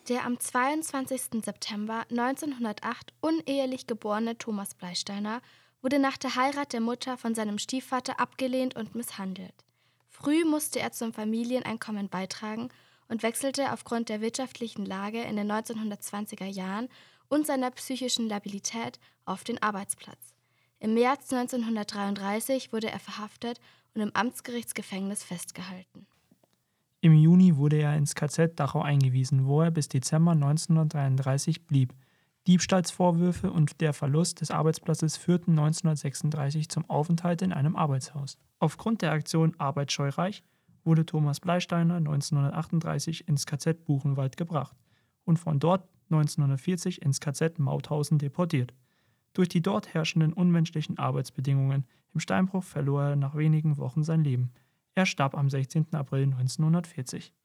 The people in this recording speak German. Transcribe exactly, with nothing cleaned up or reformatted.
Der am zweiundzwanzigsten September neunzehnhundertacht unehelich geborene Thomas Bleisteinner wurde nach der Heirat der Mutter von seinem Stiefvater abgelehnt und misshandelt. Früh musste er zum Familieneinkommen beitragen und wechselte aufgrund der wirtschaftlichen Lage in den neunzehnhundertzwanziger Jahren und seiner psychischen Labilität auf den Arbeitsplatz. Im März neunzehnhundertdreiunddreißig wurde er verhaftet und im Amtsgerichtsgefängnis festgehalten. Im Juni wurde er ins K Z Dachau eingewiesen, wo er bis Dezember neunzehnhundertdreiunddreißig blieb. Diebstahlsvorwürfe und der Verlust des Arbeitsplatzes führten neunzehnhundertsechsunddreißig zum Aufenthalt in einem Arbeitshaus. Aufgrund der Aktion Arbeit scheureich wurde Thomas Bleisteinner neunzehnhundertachtunddreißig ins K Z Buchenwald gebracht und von dort neunzehnhundertvierzig ins K Z Mauthausen deportiert. Durch die dort herrschenden unmenschlichen Arbeitsbedingungen im Steinbruch verlor er nach wenigen Wochen sein Leben. Er starb am sechzehnten April neunzehnhundertvierzig.